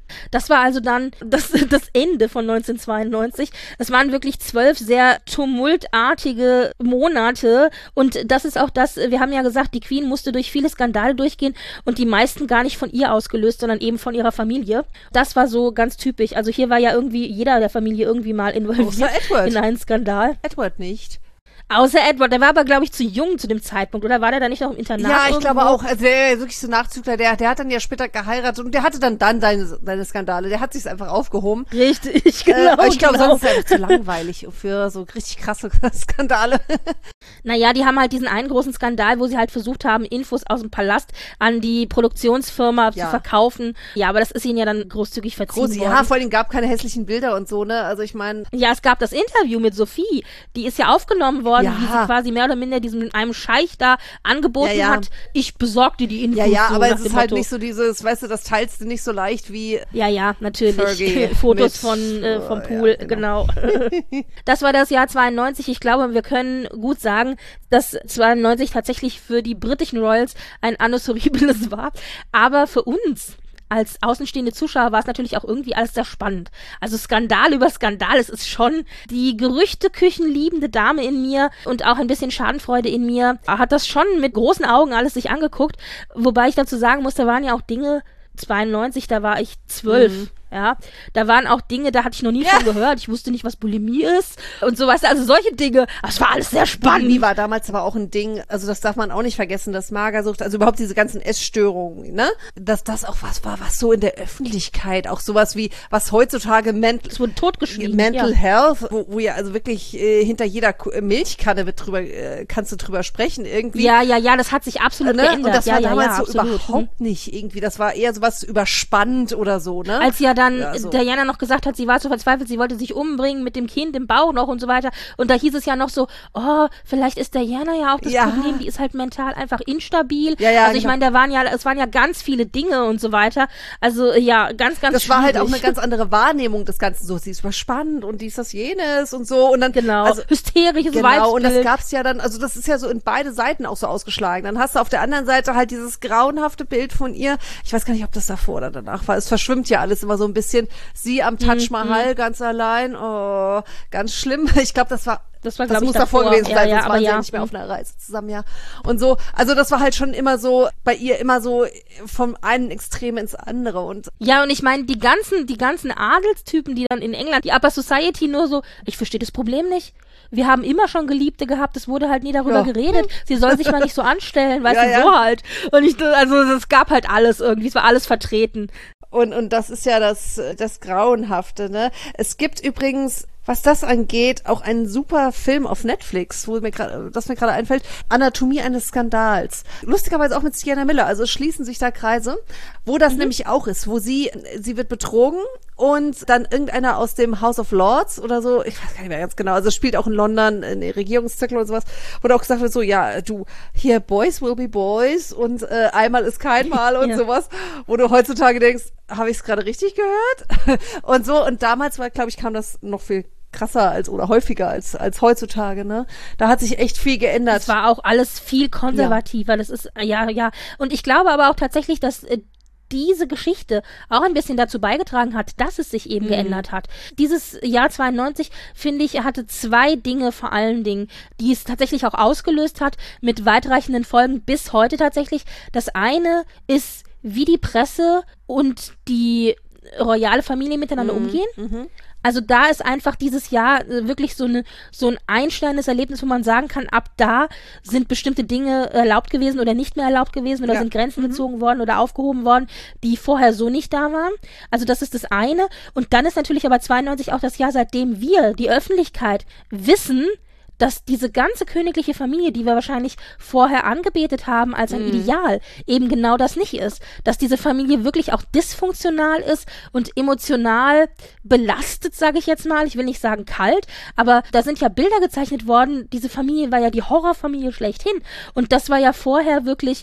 S2: Das war also dann das, das Ende von neunzehnhundertzweiundneunzig. Es waren wirklich zwölf sehr tumultartige Monate und das ist auch das, wir haben ja gesagt, die Queen musste durch viele Skandale durchgehen und die meisten gar nicht von ihr ausgelöst, sondern eben von ihrer Familie. Das war so ganz typisch. Also hier war ja irgendwie jeder der Familie irgendwie mal involviert in einen Skandal.
S3: Edward nicht.
S2: Außer Edward, der war aber, glaube ich, zu jung zu dem Zeitpunkt, oder war der da nicht noch im Internat?
S3: Ja, ich
S2: irgendwo?
S3: glaube auch. Also der ist wirklich so Nachzügler, der, der hat dann ja später geheiratet und der hatte dann dann seine, seine Skandale. Der hat sich's einfach aufgehoben.
S2: Richtig, genau.
S3: Äh, aber ich glaube,
S2: genau.
S3: sonst ist er einfach zu langweilig für so richtig krasse Skandale.
S2: Naja, die haben halt diesen einen großen Skandal, wo sie halt versucht haben, Infos aus dem Palast an die Produktionsfirma
S3: Ja.
S2: zu verkaufen. Ja, aber das ist ihnen ja dann großzügig verziehen
S3: Groß,
S2: worden.
S3: ja, vor allem gab keine hässlichen Bilder und so, ne? Also ich meine.
S2: Ja, es gab das Interview mit Sophie. Die ist ja aufgenommen worden,
S3: Ja.
S2: wie sie quasi mehr oder minder diesem einem Scheich da angeboten
S3: Ja, ja.
S2: hat. Ich besorgte die Infos.
S3: Ja, ja,
S2: so
S3: aber
S2: nach
S3: es
S2: dem
S3: ist halt
S2: Motto.
S3: nicht so dieses, weißt du, das teilst du nicht so leicht wie.
S2: Ja, ja, natürlich.
S3: Fergie
S2: Fotos
S3: mit-
S2: von äh, vom
S3: Oh,
S2: Pool,
S3: ja,
S2: genau. Das war das Jahr zweiundneunzig. Ich glaube, wir können gut sagen, dass zweiundneunzig tatsächlich für die britischen Royals ein Annus Horribilis war. Aber für uns als außenstehende Zuschauer war es natürlich auch irgendwie alles sehr spannend. Also Skandal über Skandal, es ist schon die Gerüchteküchen liebende Dame in mir und auch ein bisschen Schadenfreude in mir, hat das schon mit großen Augen alles sich angeguckt, wobei ich dazu sagen muss, da waren ja auch Dinge, zweiundneunzig, da war ich zwölf.
S3: Mhm.
S2: Ja, da waren auch Dinge, da hatte ich noch nie
S3: Ja.
S2: von gehört. Ich wusste nicht, was Bulimie ist und so, weißt du, also solche Dinge. Das war alles sehr spannend.
S3: Bulimie war damals aber auch ein Ding, also das darf man auch nicht vergessen, dass Magersucht, also überhaupt diese ganzen Essstörungen, ne? Dass das auch was war, was so in der Öffentlichkeit, auch sowas wie, was heutzutage Mental,
S2: Es wurde totgeschwiegen.
S3: Mental
S2: ja.
S3: Health, wo, wo ja also wirklich äh, hinter jeder Ku- Milchkanne wird drüber, äh, kannst du drüber sprechen irgendwie.
S2: Ja, ja, ja, das hat sich absolut
S3: Ne?
S2: geändert.
S3: Und das
S2: ja,
S3: war
S2: ja,
S3: damals
S2: ja,
S3: so
S2: absolut.
S3: überhaupt nicht irgendwie. Das war eher sowas überspannt oder so, ne?
S2: Als ja dann
S3: Ja, so.
S2: Diana noch gesagt hat, sie war so verzweifelt, sie wollte sich umbringen mit dem Kind im Bauch noch und so weiter. Und da hieß es ja noch so, oh, vielleicht ist Diana ja auch das
S3: Ja.
S2: Problem, die ist halt mental einfach instabil.
S3: Ja, ja,
S2: also ich
S3: genau.
S2: meine, da waren ja, es waren ja ganz viele Dinge und so weiter. Also ja, ganz, ganz
S3: Das war halt auch eine
S2: schwierig.
S3: ganz andere Wahrnehmung des Ganzen. So, sie ist überspannt und dies, das, jenes und so. Und dann,
S2: Genau,
S3: also,
S2: hysterisches
S3: genau, und das
S2: Weibsbild.
S3: gab's ja dann, also das ist ja so in beide Seiten auch so ausgeschlagen. Dann hast du auf der anderen Seite halt dieses grauenhafte Bild von ihr. Ich weiß gar nicht, ob das davor oder danach war. Es verschwimmt ja alles immer so ein bisschen. Sie am Taj Mahal ganz allein. Oh, ganz schlimm. Ich glaube, das war
S2: Das war,
S3: das
S2: glaub
S3: muss
S2: ich,
S3: davor
S2: davor.
S3: gewesen
S2: Ja,
S3: sein,
S2: ja,
S3: sonst
S2: aber
S3: waren sie ja
S2: ja.
S3: nicht mehr auf einer Reise zusammen, ja. Und so, also das war halt schon immer so, bei ihr immer so vom einen Extrem ins andere und
S2: Ja, und ich meine, die ganzen, die ganzen Adelstypen, die dann in England, die Upper Society nur so, ich verstehe das Problem nicht. Wir haben immer schon Geliebte gehabt, es wurde halt nie darüber
S3: Ja.
S2: geredet. Sie soll sich mal nicht so anstellen, weißt
S3: Ja,
S2: du,
S3: ja.
S2: so halt. Und ich, also es gab halt alles irgendwie, es war alles vertreten.
S3: Und, und das ist ja das, das Grauenhafte, ne? Es gibt übrigens, was das angeht, auch einen super Film auf Netflix, wo mir gerade, das mir gerade einfällt, Anatomie eines Skandals. Lustigerweise auch mit Sienna Miller, also es schließen sich da Kreise, wo das nämlich auch ist, wo sie, sie wird betrogen und dann irgendeiner aus dem House of Lords oder so, ich weiß gar nicht mehr ganz genau, also es spielt auch in London, in den Regierungszirkeln und sowas, wo da auch gesagt wird, so, ja, du, hier, Boys will be Boys und äh, einmal ist kein Mal und
S2: Ja.
S3: sowas, wo du heutzutage denkst, habe ich es gerade richtig gehört? Und so, und damals war, glaube ich, kam das noch viel krasser als oder häufiger als als heutzutage, ne? Da hat sich echt viel geändert.
S2: Es war auch alles viel konservativer, das ist, ja, ja. Und ich glaube aber auch tatsächlich, dass äh, diese Geschichte auch ein bisschen dazu beigetragen hat, dass es sich eben
S3: Mhm.
S2: geändert hat. Dieses Jahr zweiundneunzig, finde ich, hatte zwei Dinge vor allen Dingen, die es tatsächlich auch ausgelöst hat, mit weitreichenden Folgen bis heute tatsächlich. Das eine ist, wie die Presse und die royale Familie miteinander
S3: Mhm.
S2: umgehen.
S3: Mhm.
S2: Also da ist einfach dieses Jahr äh, wirklich so, eine, so ein einschneidendes Erlebnis, wo man sagen kann, ab da sind bestimmte Dinge erlaubt gewesen oder nicht mehr erlaubt gewesen oder
S3: Ja.
S2: sind Grenzen gezogen worden oder aufgehoben worden, die vorher so nicht da waren. Also das ist das eine. Und dann ist natürlich aber zweiundneunzig auch das Jahr, seitdem wir, die Öffentlichkeit, wissen, dass diese ganze königliche Familie, die wir wahrscheinlich vorher angebetet haben als ein Ideal, eben genau das nicht ist. Dass diese Familie wirklich auch dysfunktional ist und emotional belastet, sage ich jetzt mal. Ich will nicht sagen kalt, aber da sind ja Bilder gezeichnet worden. Diese Familie war ja die Horrorfamilie schlechthin. Und das war ja vorher wirklich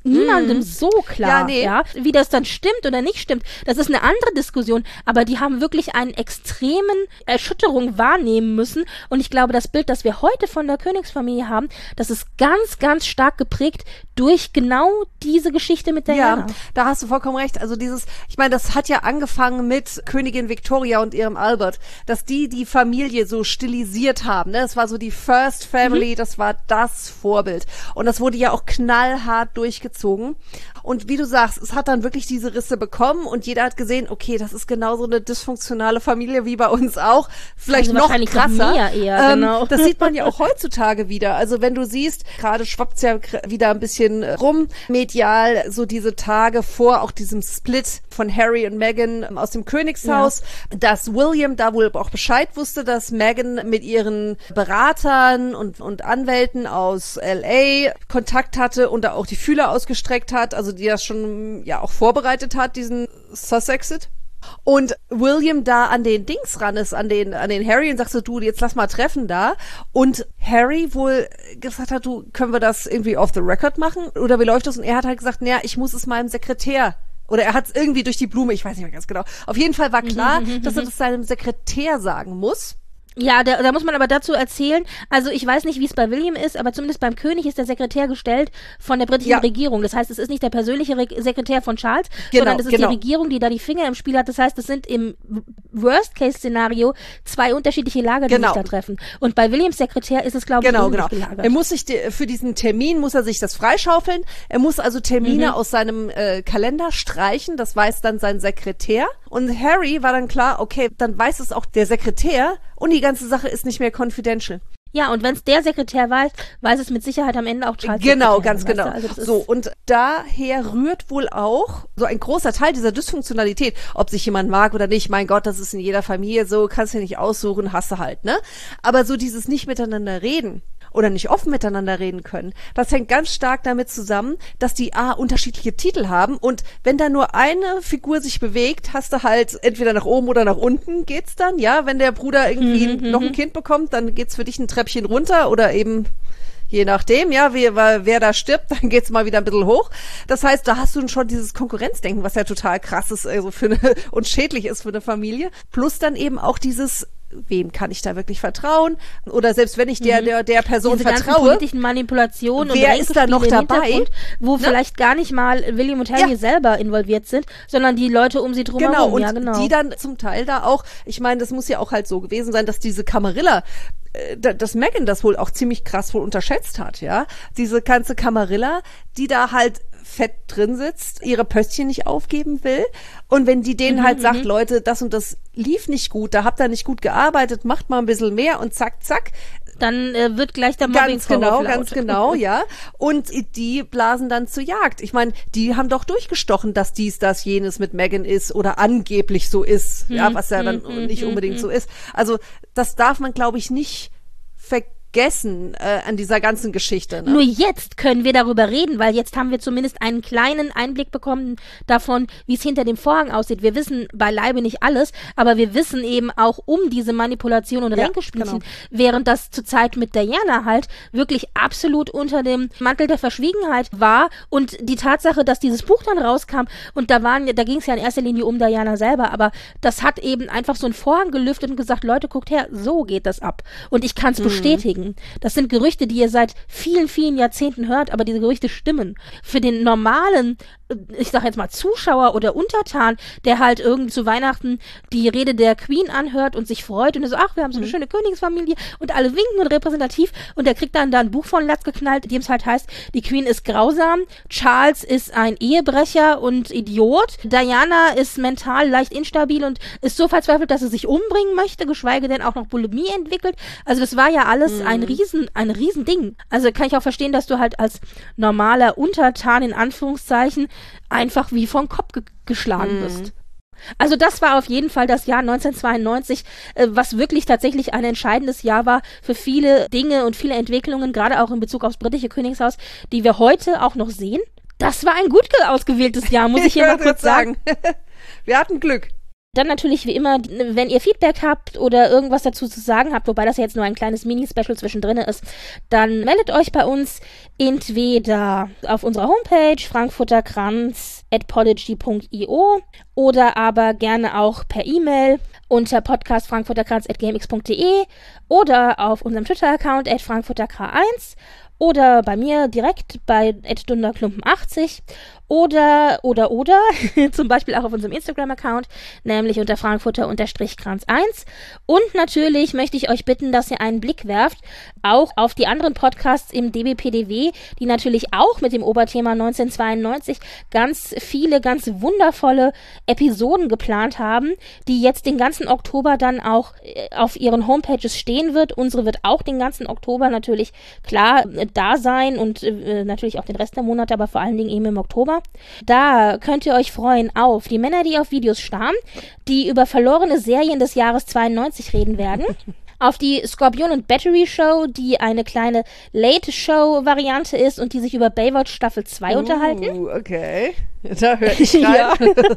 S2: niemandem mm. so klar,
S3: ja, nee.
S2: ja, wie das dann stimmt oder nicht stimmt. Das ist eine andere Diskussion, aber die haben wirklich einen extremen Erschütterung wahrnehmen müssen und ich glaube, das Bild, das wir heute von der Königsfamilie haben, das ist ganz, ganz stark geprägt durch genau diese Geschichte mit Diana.
S3: Ja, da hast du vollkommen recht. Also dieses, ich meine, das hat ja angefangen mit Königin Victoria und ihrem Albert, dass die die Familie so stilisiert haben. Ne? Das war so die First Family, mhm. das war das Vorbild. Und das wurde ja auch knallhart durchgezogen. Und wie du sagst, es hat dann wirklich diese Risse bekommen und jeder hat gesehen, okay, das ist genauso eine dysfunktionale Familie wie bei uns auch. Vielleicht also noch krasser.
S2: Noch mehr eher,
S3: ähm,
S2: genau.
S3: Das sieht man ja auch heutzutage wieder. Also wenn du siehst, gerade schwappt's ja wieder ein bisschen rum, medial, so diese Tage vor auch diesem Split von Harry und Meghan aus dem Königshaus, ja. dass William da wohl auch Bescheid wusste, dass Meghan mit ihren Beratern und, und Anwälten aus L A Kontakt hatte und da auch die Fühler ausgestreckt hat, also die das schon ja auch vorbereitet hat, diesen Sussexit. Und William da an den Dings ran ist, an den, an den Harry und sagt so, du, jetzt lass mal treffen da. Und Harry wohl gesagt hat, du, können wir das irgendwie off the record machen? Oder wie läuft das? Und er hat halt gesagt, naja, ich muss es meinem Sekretär. Oder er hat es irgendwie durch die Blume, ich weiß nicht mehr ganz genau. Auf jeden Fall war klar, dass er das seinem Sekretär sagen muss.
S2: Ja, da, da muss man aber dazu erzählen, also ich weiß nicht, wie es bei William ist, aber zumindest beim König ist der Sekretär gestellt von der britischen ja. Regierung. Das heißt, es ist nicht der persönliche Re- Sekretär von Charles, genau, sondern es ist genau. die Regierung, die da die Finger im Spiel hat. Das heißt, es sind im Worst-Case-Szenario zwei unterschiedliche Lager, die
S3: genau.
S2: sich da treffen. Und bei Williams Sekretär ist es, glaube
S3: genau,
S2: ich,
S3: genau.
S2: gelagert.
S3: Er muss sich die, für diesen Termin, muss er sich das freischaufeln. Er muss also Termine mhm. aus seinem äh, Kalender streichen. Das weiß dann sein Sekretär. Und Harry war dann klar, okay, dann weiß es auch der Sekretär und die ganze Sache ist nicht mehr confidential.
S2: Ja, und wenn es der Sekretär weiß, weiß es mit Sicherheit am Ende auch Charles.
S3: Genau,
S2: Sekretär,
S3: ganz genau.
S2: Also
S3: so, und daher rührt wohl auch so ein großer Teil dieser Dysfunktionalität, ob sich jemand mag oder nicht. Mein Gott, das ist in jeder Familie so, kannst du nicht aussuchen, hast du halt, ne? Aber so dieses nicht miteinander reden oder nicht offen miteinander reden können, das hängt ganz stark damit zusammen, dass die A, unterschiedliche Titel haben und wenn da nur eine Figur sich bewegt, hast du halt entweder nach oben oder nach unten geht's dann, ja, wenn der Bruder irgendwie mhm, noch ein Kind bekommt, dann geht's für dich ein Treppchen runter oder eben je nachdem, ja, wer, wer da stirbt, dann geht's mal wieder ein bisschen hoch. Das heißt, da hast du schon dieses Konkurrenzdenken, was ja total krass ist, also für eine, und schädlich ist für eine Familie, plus dann eben auch dieses, wem kann ich da wirklich vertrauen? Oder selbst wenn ich der, der, der Person
S2: Diese
S3: vertraue.
S2: Ganzen politischen Manipulationen
S3: wer
S2: und
S3: ist da noch dabei?
S2: Wo ne? vielleicht gar nicht mal William und Harry ja. selber involviert sind, sondern die Leute um sie drumherum.
S3: Genau, und
S2: ja, genau.
S3: die dann zum Teil da auch, ich meine, das muss ja auch halt so gewesen sein, dass diese Camarilla, dass Meghan das wohl auch ziemlich krass wohl unterschätzt hat, ja. Diese ganze Camarilla, die da halt fett drin sitzt, ihre Pöstchen nicht aufgeben will. Und wenn die denen mhm, halt sagt, Leute, das und das lief nicht gut, da habt ihr nicht gut gearbeitet, macht mal ein bisschen mehr und zack, zack.
S2: Dann äh, wird gleich der Mobbing
S3: Ganz genau,
S2: laut.
S3: ganz genau, ja. Und die blasen dann zur Jagd. Ich meine, die haben doch durchgestochen, dass dies, das, jenes mit Meghan ist oder angeblich so ist, mhm, ja, was ja dann mhm, nicht unbedingt mhm. so ist. Also das darf man, glaube ich, nicht vergessen. Gegessen äh, an dieser ganzen Geschichte. Ne?
S2: Nur jetzt können wir darüber reden, weil jetzt haben wir zumindest einen kleinen Einblick bekommen davon, wie es hinter dem Vorhang aussieht. Wir wissen beileibe nicht alles, aber wir wissen eben auch um diese Manipulation und
S3: ja,
S2: Ränkespielchen,
S3: genau.
S2: während das zur Zeit mit Diana halt wirklich absolut unter dem Mantel der Verschwiegenheit war und die Tatsache, dass dieses Buch dann rauskam und da waren, da ging es ja in erster Linie um Diana selber, aber das hat eben einfach so einen Vorhang gelüftet und gesagt, Leute, guckt her, so geht das ab. Und ich kann es mhm. bestätigen. Das sind Gerüchte, die ihr seit vielen, vielen Jahrzehnten hört, aber diese Gerüchte stimmen. Für den normalen, ich sag jetzt mal Zuschauer oder Untertan, der halt irgendwie zu Weihnachten die Rede der Queen anhört und sich freut und so, ach, wir haben so eine mhm. schöne Königsfamilie und alle winken und repräsentativ und der kriegt dann da ein Buch von Latz geknallt, in dem es halt heißt, die Queen ist grausam, Charles ist ein Ehebrecher und Idiot, Diana ist mental leicht instabil und ist so verzweifelt, dass sie sich umbringen möchte, geschweige denn auch noch Bulimie entwickelt. Also das war ja alles mhm. ein Riesen, ein Riesending. Also kann ich auch verstehen, dass du halt als normaler Untertan in Anführungszeichen einfach wie vom Kopf ge- geschlagen
S3: mhm.
S2: bist. Also das war auf jeden Fall das Jahr neunzehnhundertzweiundneunzig, äh, was wirklich tatsächlich ein entscheidendes Jahr war für viele Dinge und viele Entwicklungen, gerade auch in Bezug aufs britische Königshaus, die wir heute auch noch sehen. Das war ein gut ausgewähltes Jahr, muss ich, ich hier mal kurz sagen.
S3: sagen. Wir hatten Glück.
S2: Dann natürlich wie immer, wenn ihr Feedback habt oder irgendwas dazu zu sagen habt, wobei das ja jetzt nur ein kleines Mini-Special zwischendrin ist, dann meldet euch bei uns entweder auf unserer Homepage frankfurterkranz at podigy punkt io oder aber gerne auch per E-Mail unter podcast frankfurterkranz at gmx punkt de oder auf unserem Twitter-Account at frankfurterk eins oder bei mir direkt bei at dunderklumpen achtzig oder, oder, oder, zum Beispiel auch auf unserem Instagram-Account, nämlich unter frankfurter-kranz eins. Und natürlich möchte ich euch bitten, dass ihr einen Blick werft, auch auf die anderen Podcasts im D B P D W, die natürlich auch mit dem Oberthema neunzehnhundertzweiundneunzig ganz viele, ganz wundervolle Episoden geplant haben, die jetzt den ganzen Oktober dann auch auf ihren Homepages stehen wird. Unsere wird auch den ganzen Oktober natürlich klar da sein und äh, natürlich auch den Rest der Monate, aber vor allen Dingen eben im Oktober. Da könnt ihr euch freuen auf die Männer, die auf Videos starren, die über verlorene Serien des Jahres zweiundneunzig reden werden. Auf die Skorpion und Battery Show, die eine kleine Late-Show-Variante ist und die sich über Baywatch Staffel zwei uh, unterhalten.
S3: Okay, da höre ich rein. Ja.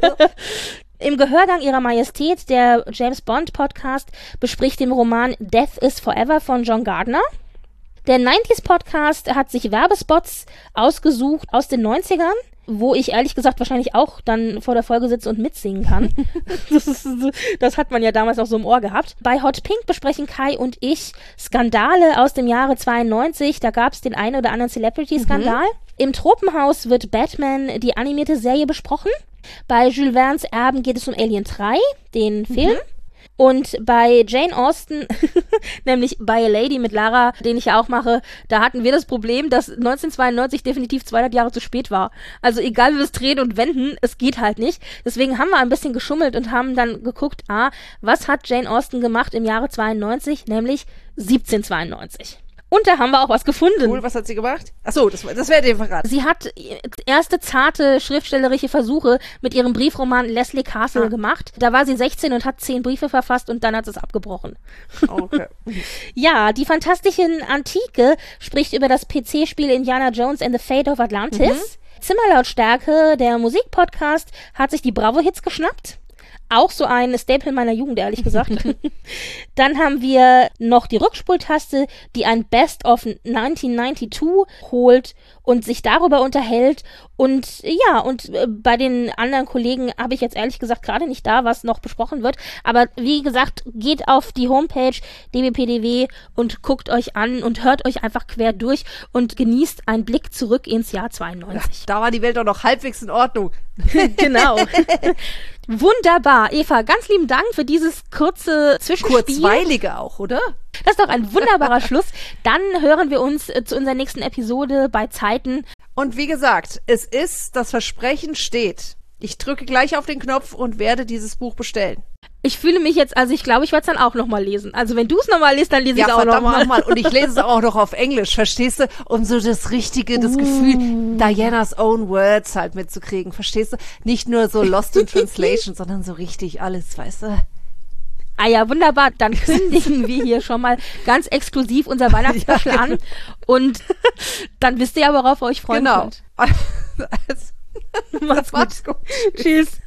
S2: Im Gehörgang ihrer Majestät, der James Bond Podcast, bespricht den Roman Death is Forever von John Gardner. Der neunziger Podcast hat sich Werbespots ausgesucht aus den neunzigern, wo ich ehrlich gesagt wahrscheinlich auch dann vor der Folge sitze und mitsingen kann. das, ist, das hat man ja damals auch so im Ohr gehabt. Bei Hot Pink besprechen Kai und ich Skandale aus dem Jahre zweiundneunzig. Da gab es den einen oder anderen Celebrity-Skandal. Mhm. Im Tropenhaus wird Batman, die animierte Serie, besprochen. Bei Jules Verne's Erben geht es um Alien drei, den Film. Mhm. Und bei Jane Austen, nämlich bei A Lady mit Lara, den ich ja auch mache, da hatten wir das Problem, dass neunzehnhundertzweiundneunzig definitiv zweihundert Jahre zu spät war. Also egal wie wir es drehen und wenden, es geht halt nicht. Deswegen haben wir ein bisschen geschummelt und haben dann geguckt, ah, was hat Jane Austen gemacht im Jahre zweiundneunzig, nämlich siebzehnhundertzweiundneunzig. Und da haben wir auch was gefunden.
S3: Cool, was hat sie gemacht? Achso, das, das wäre dir verraten.
S2: Sie hat erste zarte schriftstellerische Versuche mit ihrem Briefroman Leslie Castle ah. gemacht. Da war sie sechzehn und hat zehn Briefe verfasst und dann hat sie es abgebrochen.
S3: Okay.
S2: Ja, die Fantastischen Antike spricht über das P C-Spiel Indiana Jones and the Fate of Atlantis. Mhm. Zimmerlautstärke, der Musikpodcast, hat sich die Bravo-Hits geschnappt. Auch so ein Staple meiner Jugend, ehrlich gesagt. Dann haben wir noch die Rückspultaste, die ein Best of neunzehnhundertzweiundneunzig holt und sich darüber unterhält. Und ja, und bei den anderen Kollegen habe ich jetzt ehrlich gesagt gerade nicht da, was noch besprochen wird. Aber wie gesagt, geht auf die Homepage D B P D W und guckt euch an und hört euch einfach quer durch und genießt einen Blick zurück ins Jahr zweiundneunzig.
S3: Ja, da war die Welt doch noch halbwegs in Ordnung.
S2: Genau. Wunderbar. Eva, ganz lieben Dank für dieses kurze Zwischenspiel.
S3: Kurzweilige auch, oder?
S2: Das ist doch ein wunderbarer Schluss. Dann hören wir uns äh, zu unserer nächsten Episode bei Zeiten.
S3: Und wie gesagt, es ist, das Versprechen steht. Ich drücke gleich auf den Knopf und werde dieses Buch bestellen.
S2: Ich fühle mich jetzt, also ich glaube, ich werde es dann auch nochmal lesen. Also wenn du es nochmal liest, dann lese ich es
S3: ja,
S2: auch nochmal.
S3: Noch und ich lese es auch noch auf Englisch, verstehst du? Um so das Richtige, das uh. Gefühl, Dianas own words halt mitzukriegen, verstehst du? Nicht nur so lost in translation, sondern so richtig alles, weißt du?
S2: Ah ja, wunderbar. Dann kündigen wir hier schon mal ganz exklusiv unser Weihnachtsspecial ja, genau. an. Und dann wisst ihr ja, worauf ihr euch freuen
S3: genau.
S2: könnt.
S3: Genau.
S2: Macht's gut. Macht's gut. Tschüss.